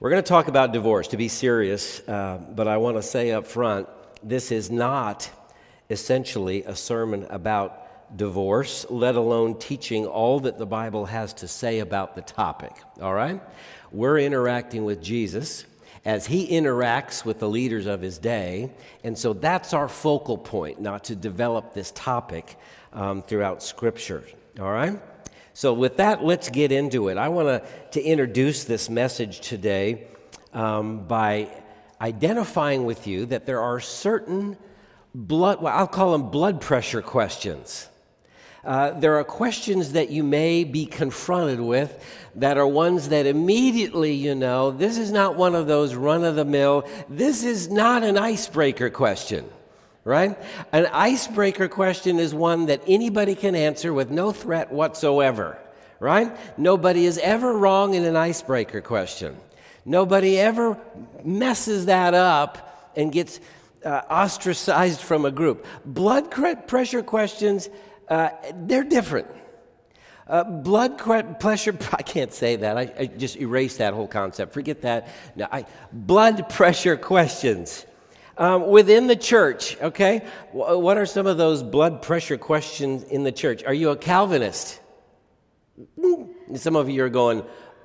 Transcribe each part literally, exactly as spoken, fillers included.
We're going to talk about divorce, to be serious, uh, but I want to say up front, this is not essentially a sermon about divorce, let alone teaching all that the Bible has to say about the topic, all right? We're interacting with Jesus as he interacts with the leaders of his day, and so that's our focal point, not to develop this topic um, throughout Scripture, all right? So with that, let's get into it. I want to, to introduce this message today um, by identifying with you that there are certain blood, well, I'll call them blood pressure questions. Uh, there are questions that you may be confronted with that are ones that immediately you know, this is not one of those run-of-the-mill, this is not an icebreaker question. Right? An icebreaker question is one that anybody can answer with no threat whatsoever, right? Nobody is ever wrong in an icebreaker question. Nobody ever messes that up and gets uh, ostracized from a group. Blood pressure questions, uh, they're different. Uh, blood pressure, I can't say that. I, I just erased that whole concept. Forget that. No, I, blood pressure questions. Um, within the church, okay, what are some of those blood pressure questions in the church? Are you a Calvinist? Some of you are going, uh,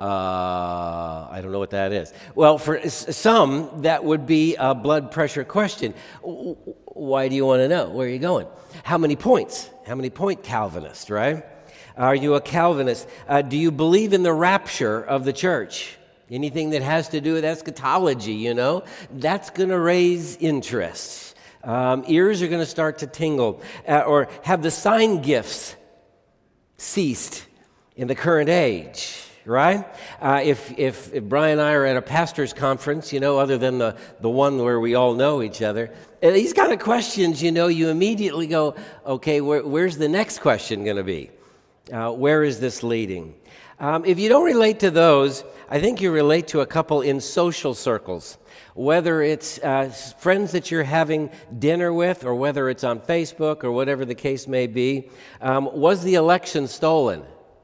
I don't know what that is. Well, for some, that would be a blood pressure question. Why do you want to know? Where are you going? How many points? How many point Calvinist, right? Are you a Calvinist? Uh, do you believe in the rapture of the church? Anything that has to do with eschatology, you know, that's going to raise interest. Um, ears are going to start to tingle. Uh, or have the sign gifts ceased in the current age, right? Uh, if, if if Brian and I are at a pastor's conference, you know, other than the, the one where we all know each other, and these kind of questions, you know, you immediately go, okay, where, where's the next question going to be? Uh, where is this leading? Um, if you don't relate to those, I think you relate to a couple in social circles, whether it's uh, friends that you're having dinner with or whether it's on Facebook or whatever the case may be. Um, was the election stolen?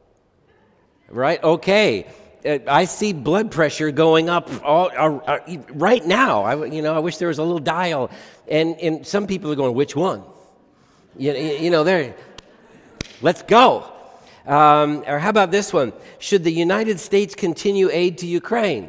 Right? Okay. Uh, I see blood pressure going up all, uh, uh, right now. I, you know, I wish there was a little dial. And, and some people are going, which one? You, you know, they're, let's go. Um, or how about this one? Should the United States continue aid to Ukraine?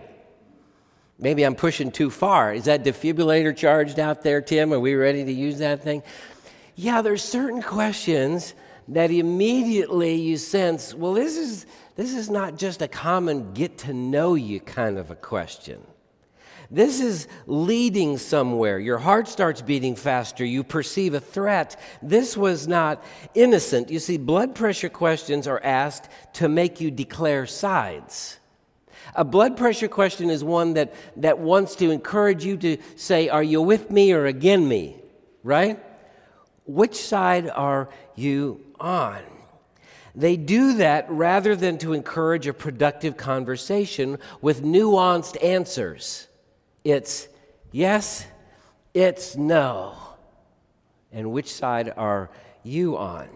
Maybe I'm pushing too far. Is that defibrillator charged out there, Tim? Are we ready to use that thing? Yeah, there's certain questions that immediately you sense, well, this is this is not just a common get-to-know-you kind of a question. This is leading somewhere. Your heart starts beating faster. You perceive a threat. This was not innocent. You see, blood pressure questions are asked to make you declare sides. A blood pressure question is one that, that wants to encourage you to say, are you with me or against me? Right? Which side are you on? They do that rather than to encourage a productive conversation with nuanced answers. It's yes, it's no. And which side are you on?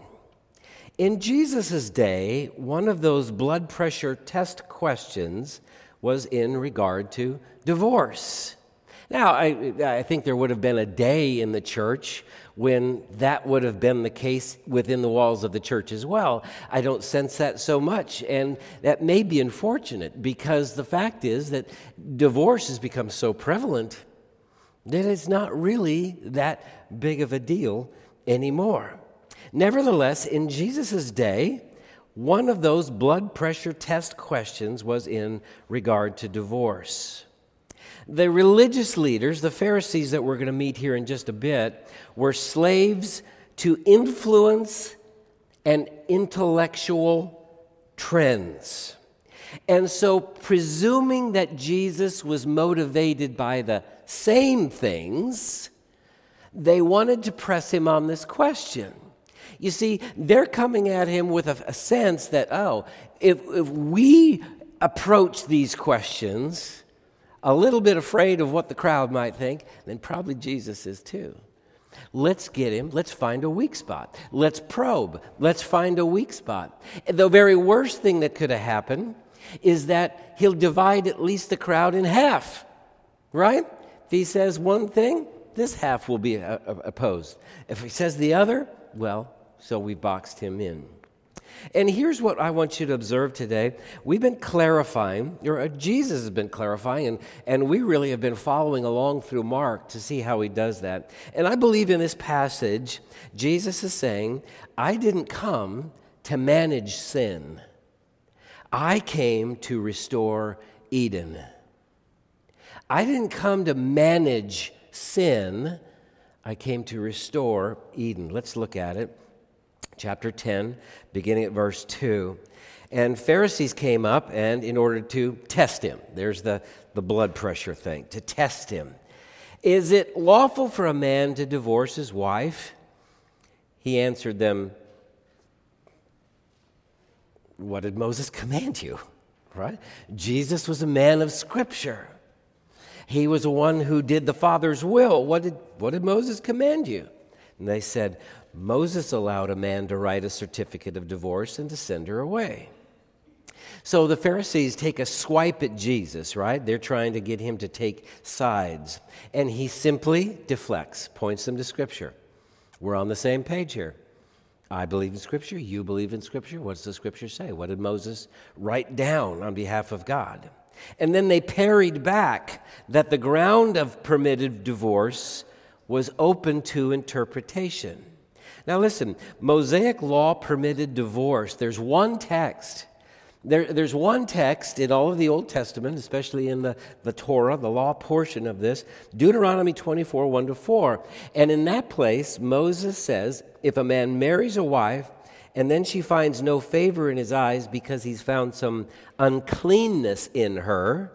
In Jesus' day, one of those blood pressure test questions was in regard to divorce. Now, I, I think there would have been a day in the church when that would have been the case within the walls of the church as well. I don't sense that so much, and that may be unfortunate because the fact is that divorce has become so prevalent that it's not really that big of a deal anymore. Nevertheless, in Jesus' day, one of those blood pressure test questions was in regard to divorce. The religious leaders, the Pharisees that we're going to meet here in just a bit, were slaves to influence and intellectual trends. And so, presuming that Jesus was motivated by the same things, they wanted to press him on this question. You see, they're coming at him with a, a sense that, oh, if, if we approach these questions a little bit afraid of what the crowd might think, then probably Jesus is too. Let's get him. Let's find a weak spot. Let's probe. Let's find a weak spot. The very worst thing that could have happened is that he'll divide at least the crowd in half, right? If he says one thing, this half will be uh, opposed. If he says the other, well, so we've boxed him in. And here's what I want you to observe today. We've been clarifying, or Jesus has been clarifying, and, and we really have been following along through Mark to see how he does that. And I believe in this passage, Jesus is saying, I didn't come to manage sin. I came to restore Eden. I didn't come to manage sin. I came to restore Eden. Let's look at it. Chapter ten, beginning at verse two. And Pharisees came up, and in order to test him, there's the, the blood pressure thing, to test him. Is it lawful for a man to divorce his wife? He answered them, what did Moses command you? Right? Jesus was a man of Scripture. He was the one who did the Father's will. What did, what did Moses command you? And they said, Moses allowed a man to write a certificate of divorce and to send her away. So the Pharisees take a swipe at Jesus, right? They're trying to get him to take sides. And he simply deflects, points them to Scripture. We're on the same page here. I believe in Scripture. You believe in Scripture. What does the Scripture say? What did Moses write down on behalf of God? And then they parried back that the ground of permitted divorce was open to interpretation. Now listen, Mosaic law permitted divorce. There's one text. There, there's one text in all of the Old Testament, especially in the, the Torah, the law portion of this, Deuteronomy twenty-four, one to four. And in that place, Moses says, if a man marries a wife and then she finds no favor in his eyes because he's found some uncleanness in her,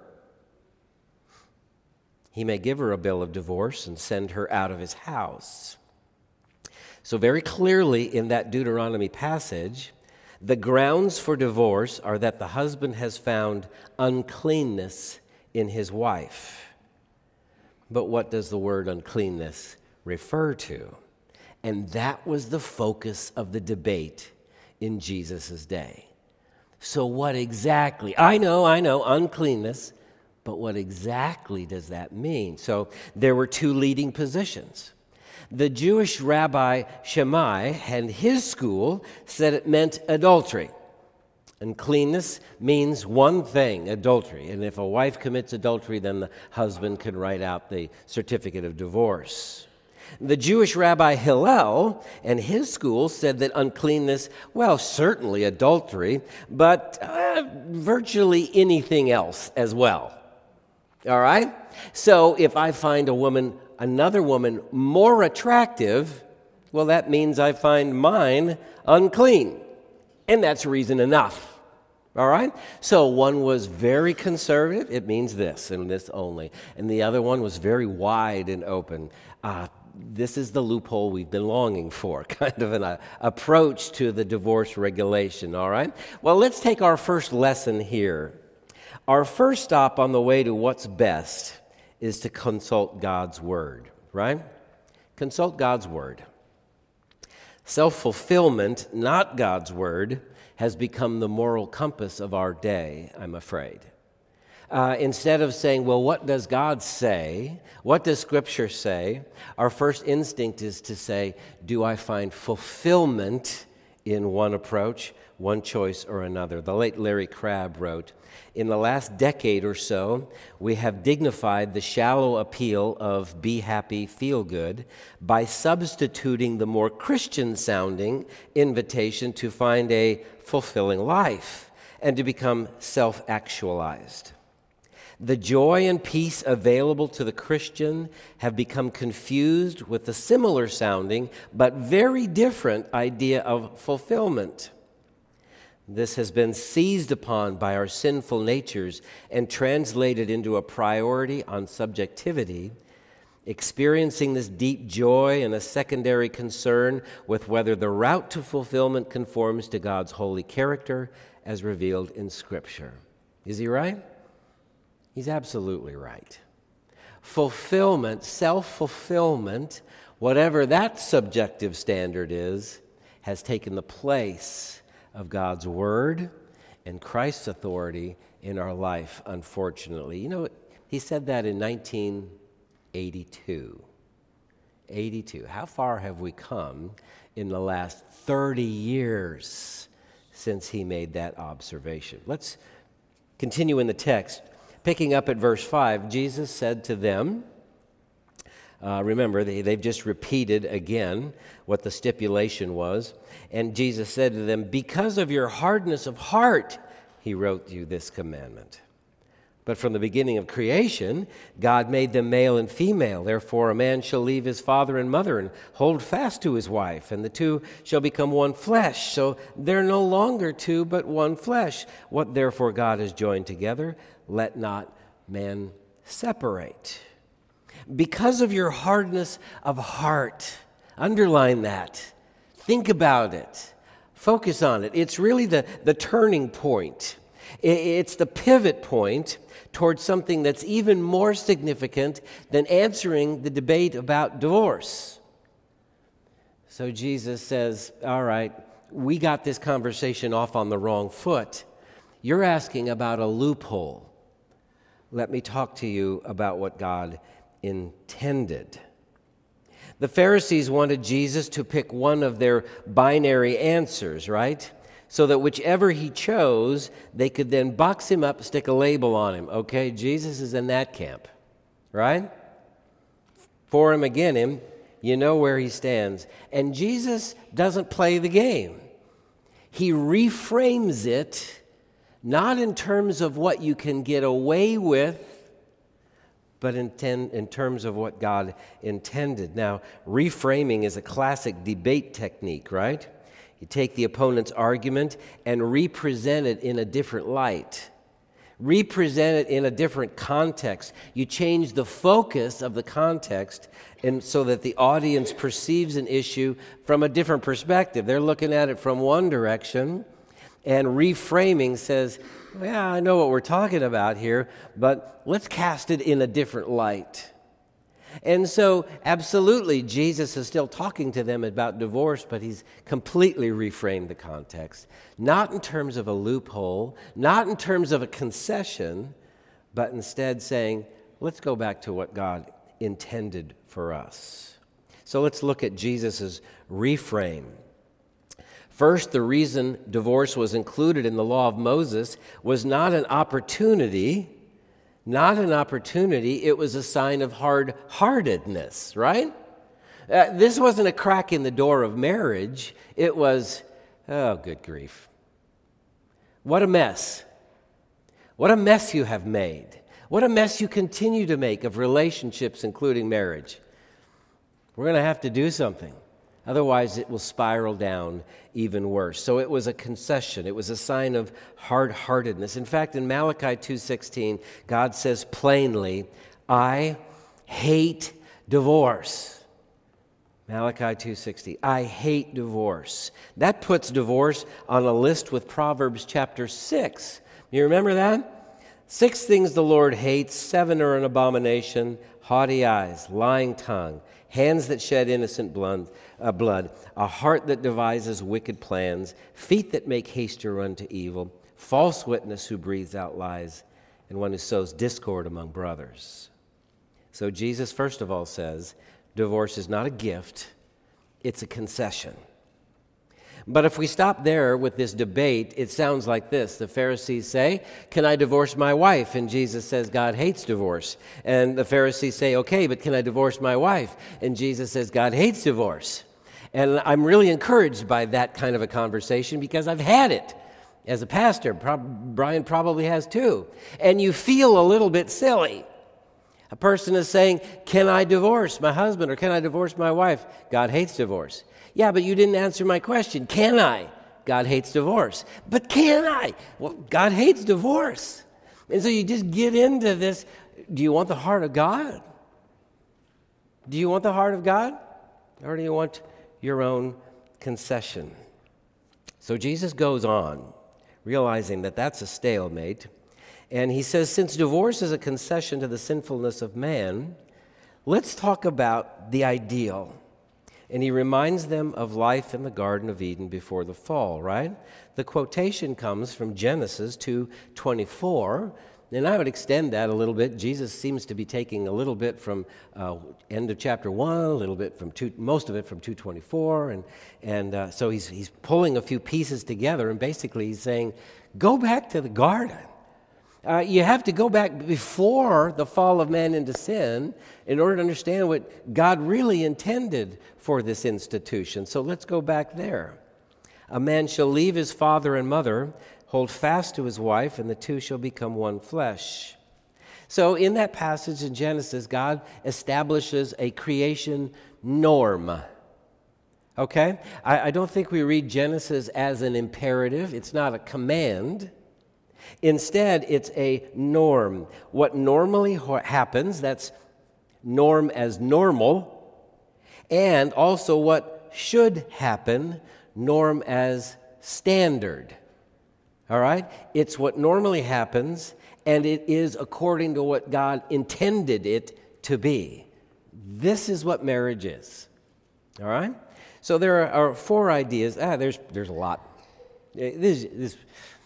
he may give her a bill of divorce and send her out of his house. So very clearly in that Deuteronomy passage, the grounds for divorce are that the husband has found uncleanness in his wife. But what does the word uncleanness refer to? And that was the focus of the debate in Jesus' day. So what exactly? I know, I know, uncleanness, but what exactly does that mean? So there were two leading positions. The Jewish rabbi Shammai and his school said it meant adultery. Uncleanness means one thing, adultery. And if a wife commits adultery, then the husband can write out the certificate of divorce. The Jewish rabbi Hillel and his school said that uncleanness, well, certainly adultery, but uh, virtually anything else as well. All right? So if I find a woman, another woman more attractive, well, that means I find mine unclean. And that's reason enough. All right? So one was very conservative. It means this and this only. And the other one was very wide and open. Uh, this is the loophole we've been longing for, kind of an uh, approach to the divorce regulation. All right? Well, let's take our first lesson here. Our first stop on the way to what's best is to consult God's Word, right? Consult God's Word. Self-fulfillment, not God's Word, has become the moral compass of our day, I'm afraid. Uh, instead of saying, well, what does God say? What does Scripture say? Our first instinct is to say, do I find fulfillment in one approach, one choice or another? The late Larry Crabb wrote, in the last decade or so, we have dignified the shallow appeal of be happy, feel good by substituting the more Christian-sounding invitation to find a fulfilling life and to become self-actualized. The joy and peace available to the Christian have become confused with the similar sounding but very different idea of fulfillment. This has been seized upon by our sinful natures and translated into a priority on subjectivity, experiencing this deep joy and a secondary concern with whether the route to fulfillment conforms to God's holy character as revealed in Scripture. Is he right? He's absolutely right. Fulfillment, self-fulfillment, whatever that subjective standard is, has taken the place of God's Word and Christ's authority in our life, unfortunately. You know, he said that in nineteen eighty-two. eighty-two. How far have we come in the last thirty years since he made that observation? Let's continue in the text. Picking up at verse five, Jesus said to them, uh, remember, they, they've just repeated again what the stipulation was. And Jesus said to them, because of your hardness of heart, he wrote you this commandment. But from the beginning of creation, God made them male and female. Therefore, a man shall leave his father and mother and hold fast to his wife, and the two shall become one flesh. So they're no longer two, but one flesh. What therefore God has joined together, let not man separate. Because of your hardness of heart, underline that. Think about it. Focus on it. It's really the, the turning point. It's the pivot point towards something that's even more significant than answering the debate about divorce. So Jesus says, all right, we got this conversation off on the wrong foot. You're asking about a loophole. Let me talk to you about what God intended. The Pharisees wanted Jesus to pick one of their binary answers, right? So that whichever he chose, they could then box him up, stick a label on him. Okay, Jesus is in that camp, right? For him, again him, you know where he stands. And Jesus doesn't play the game. He reframes it, not in terms of what you can get away with, but in, ten, in terms of what God intended. Now, reframing is a classic debate technique, right? You take the opponent's argument and represent it in a different light. Represent it in a different context. You change the focus of the context and so that the audience perceives an issue from a different perspective. They're looking at it from one direction, and reframing says, yeah, I know what we're talking about here, but let's cast it in a different light. And so, absolutely, Jesus is still talking to them about divorce, but he's completely reframed the context. Not in terms of a loophole, not in terms of a concession, but instead saying, let's go back to what God intended for us. So let's look at Jesus' reframe. First, the reason divorce was included in the law of Moses was not an opportunity, not an opportunity, it was a sign of hard-heartedness, right? Uh, this wasn't a crack in the door of marriage, it was, oh, good grief. What a mess. What a mess you have made. What a mess you continue to make of relationships, including marriage. We're going to have to do something. Otherwise, it will spiral down even worse. So it was a concession. It was a sign of hard-heartedness. In fact, in Malachi two sixteen, God says plainly, I hate divorce. Malachi two sixty, I hate divorce. That puts divorce on a list with Proverbs chapter six. You remember that? Six things the Lord hates, seven are an abomination: haughty eyes, lying tongue, hands that shed innocent blood, uh, blood, a heart that devises wicked plans, feet that make haste to run to evil, false witness who breathes out lies, and one who sows discord among brothers. So Jesus, first of all, says, divorce is not a gift, it's a concession. But if we stop there with this debate, it sounds like this. The Pharisees say, can I divorce my wife? And Jesus says, God hates divorce. And the Pharisees say, okay, but can I divorce my wife? And Jesus says, God hates divorce. And I'm really encouraged by that kind of a conversation because I've had it as a pastor. Pro- Brian probably has too. And you feel a little bit silly. A person is saying, can I divorce my husband or can I divorce my wife? God hates divorce. Yeah, but you didn't answer my question. Can I? God hates divorce. But can I? Well, God hates divorce. And so you just get into this. Do you want the heart of God? Do you want the heart of God? Or do you want your own concession? So Jesus goes on, realizing that that's a stalemate. And he says, since divorce is a concession to the sinfulness of man, let's talk about the ideal. And he reminds them of life in the Garden of Eden before the fall, right? The quotation comes from Genesis two twenty-four, and I would extend that a little bit. Jesus seems to be taking a little bit from uh, end of chapter one, a little bit from two, most of it from two twenty-four, and and uh, so he's he's pulling a few pieces together, and basically he's saying, go back to the garden. Uh, you have to go back before the fall of man into sin in order to understand what God really intended for this institution. So let's go back there. A man shall leave his father and mother, hold fast to his wife, and the two shall become one flesh. So in that passage in Genesis, God establishes a creation norm. Okay? I, I don't think we read Genesis as an imperative. It's not a command. Instead, it's a norm. What normally ha- happens, that's norm as normal, and also what should happen, norm as standard. All right? It's what normally happens, and it is according to what God intended it to be. This is what marriage is. All right? So there are, are four ideas. Ah, there's there's a lot. This this.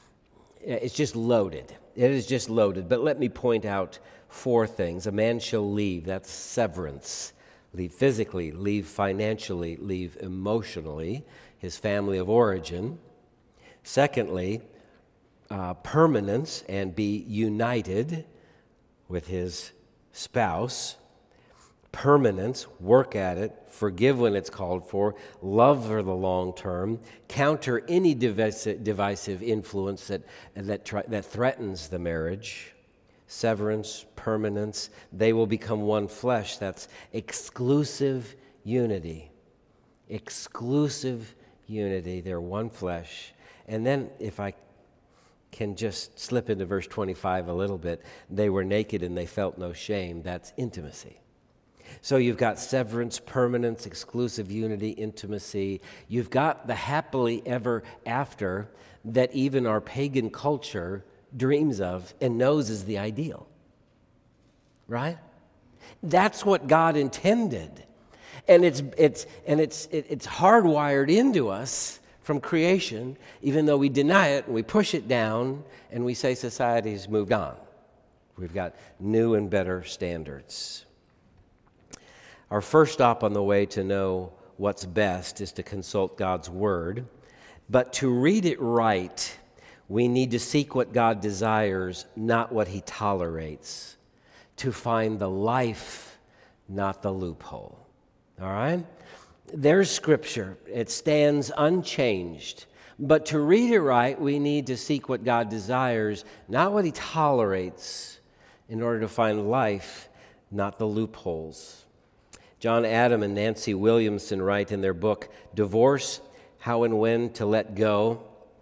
It's just loaded. It is just loaded. But let me point out four things. A man shall leave. That's severance. Leave physically, leave financially, leave emotionally, his family of origin. Secondly, uh, permanence and be united with his spouse. Permanence, work at it, forgive when it's called for, love for the long term, counter any divisive, divisive influence that, that, try, that threatens the marriage. Severance, permanence, they will become one flesh. That's exclusive unity. Exclusive unity. They're one flesh. And then if I can just slip into verse twenty-five a little bit, they were naked and they felt no shame. That's intimacy. So you've got severance, permanence, exclusive unity, intimacy. You've got the happily ever after that even our pagan culture dreams of and knows is the ideal. Right? That's what God intended. And it's it's and it's it, it's hardwired into us from creation, even though we deny it and we push it down and we say society's moved on. We've got new and better standards. Our first stop on the way to know what's best is to consult God's Word. But to read it right, we need to seek what God desires, not what He tolerates. To find the life, not the loophole. All right? There's Scripture. It stands unchanged. But to read it right, we need to seek what God desires, not what He tolerates, in order to find life, not the loopholes. John Adam and Nancy Williamson write in their book, Divorce, How and When to Let Go.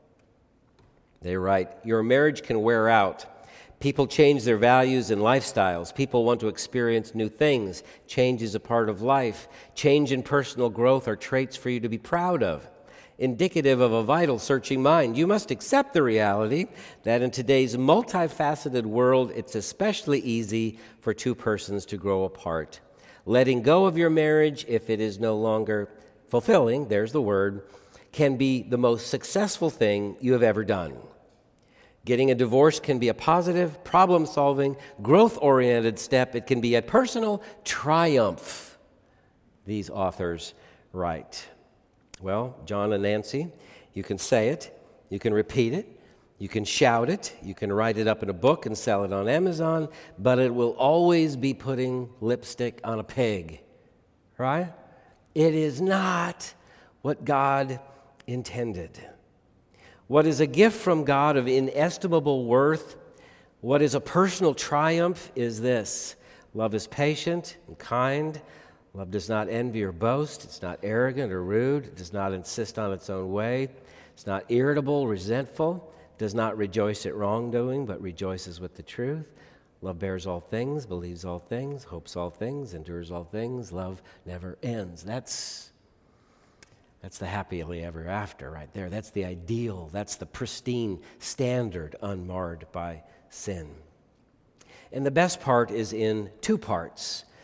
They write, your marriage can wear out. People change their values and lifestyles. People want to experience new things. Change is a part of life. Change and personal growth are traits for you to be proud of, indicative of a vital, searching mind. You must accept the reality that in today's multifaceted world, it's especially easy for two persons to grow apart. Letting go of your marriage, if it is no longer fulfilling, there's the word, can be the most successful thing you have ever done. Getting a divorce can be a positive, problem-solving, growth-oriented step. It can be a personal triumph, these authors write. Well, John and Nancy, you can say it, you can repeat it, you can shout it, you can write it up in a book and sell it on Amazon, but it will always be putting lipstick on a pig, right? It is not what God intended. What is a gift from God of inestimable worth, what is a personal triumph is this. Love is patient and kind. Love does not envy or boast. It's not arrogant or rude. It does not insist on its own way. It's not irritable, resentful. Does not rejoice at wrongdoing, but rejoices with the truth. Love bears all things, believes all things, hopes all things, endures all things. Love never ends. That's, that's the happily ever after right there. That's the ideal. That's the pristine standard unmarred by sin. And the best part is in two parts.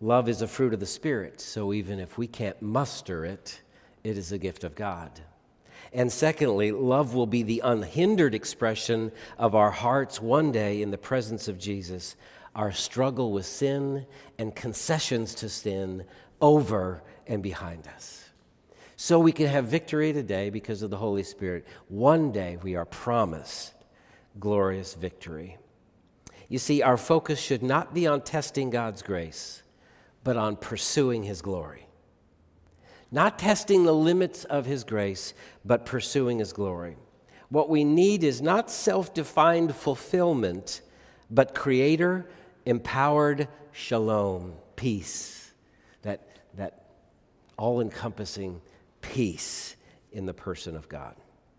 Love is a fruit of the Spirit, so even if we can't muster it, it is a gift of God. And secondly, love will be the unhindered expression of our hearts one day in the presence of Jesus, our struggle with sin and concessions to sin over and behind us. So we can have victory today because of the Holy Spirit. One day we are promised glorious victory. You see, our focus should not be on testing God's grace, but on pursuing His glory. Not testing the limits of His grace, but pursuing His glory. What we need is not self-defined fulfillment, but Creator-empowered shalom, peace, that, that all-encompassing peace in the person of God.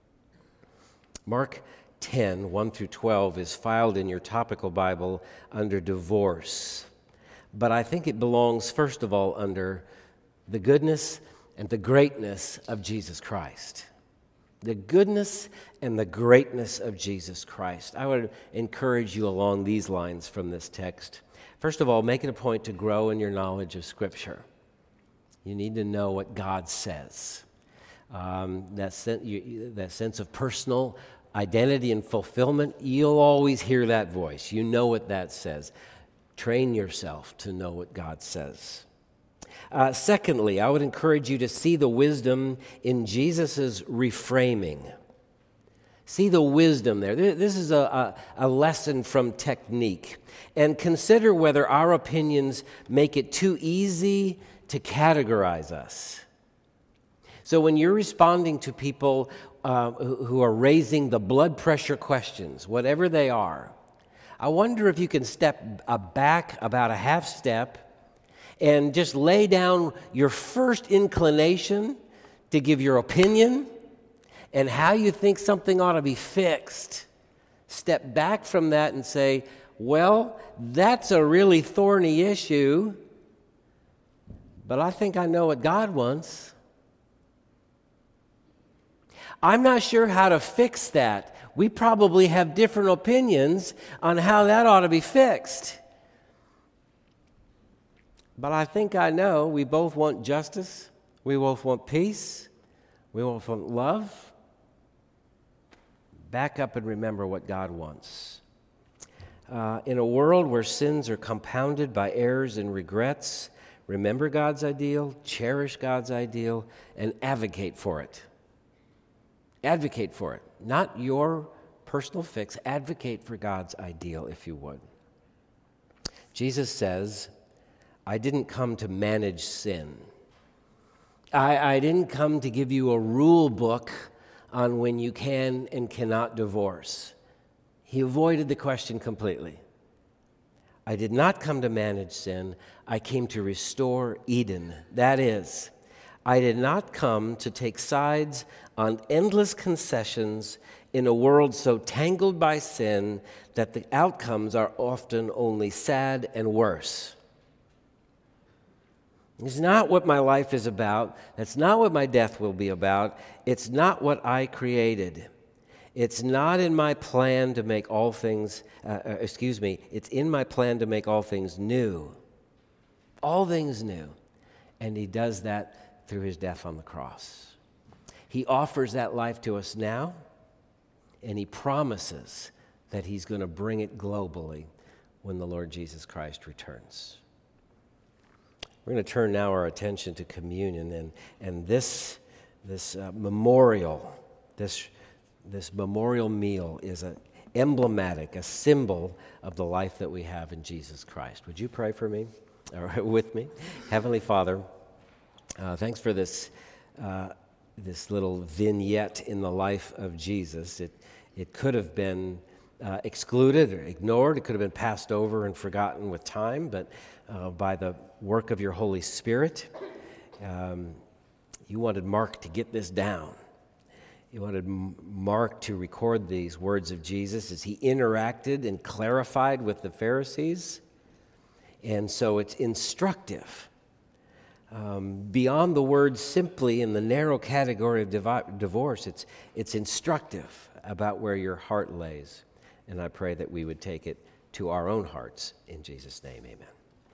Mark ten, one through twelve is filed in your topical Bible under divorce. But I think it belongs, first of all, under the goodness and the greatness of Jesus Christ. The goodness and the greatness of Jesus Christ. I would encourage you along these lines from this text. First of all, make it a point to grow in your knowledge of Scripture. You need to know what God says. Um, that, sen- you, that sense of personal identity and fulfillment, you'll always hear that voice. You know what that says. Train yourself to know what God says. Uh, secondly, I would encourage you to see the wisdom in Jesus' reframing. See the wisdom there. This is a, a, a lesson from technique. And consider whether our opinions make it too easy to categorize us. So when you're responding to people uh, who are raising the blood pressure questions, whatever they are, I wonder if you can step uh, back about a half step and just lay down your first inclination to give your opinion and how you think something ought to be fixed. Step back from that and say, well, that's a really thorny issue, but I think I know what God wants. I'm not sure how to fix that. We probably have different opinions on how that ought to be fixed. But I think I know we both want justice, we both want peace, we both want love. Back up and remember what God wants. Uh, in a world where sins are compounded by errors and regrets, remember God's ideal, cherish God's ideal, and advocate for it. Advocate for it. Not your personal fix. Advocate for God's ideal, if you would. Jesus says, I didn't come to manage sin. I, I didn't come to give you a rule book on when you can and cannot divorce. He avoided the question completely. I did not come to manage sin. I came to restore Eden. That is, I did not come to take sides on endless concessions in a world so tangled by sin that the outcomes are often only sad and worse. It's not what my life is about. That's not what my death will be about. It's not what I created. It's not in my plan to make all things, uh, uh, excuse me, it's in my plan to make all things new. All things new. And He does that through His death on the cross. He offers that life to us now, and He promises that He's going to bring it globally when the Lord Jesus Christ returns. We're going to turn now our attention to communion, and, and this, this uh, memorial, this, this memorial meal is a emblematic, a symbol of the life that we have in Jesus Christ. Would you pray for me, or with me? Heavenly Father, uh, thanks for this, uh, this little vignette in the life of Jesus. It, it could have been uh, excluded or ignored. It could have been passed over and forgotten with time, but uh, by the work of your Holy Spirit, um, you wanted Mark to get this down. You wanted Mark to record these words of Jesus as he interacted and clarified with the Pharisees. And so it's instructive. Um, beyond the word simply in the narrow category of div- divorce, it's, it's instructive about where your heart lays. And I pray that we would take it to our own hearts. In Jesus' name, amen.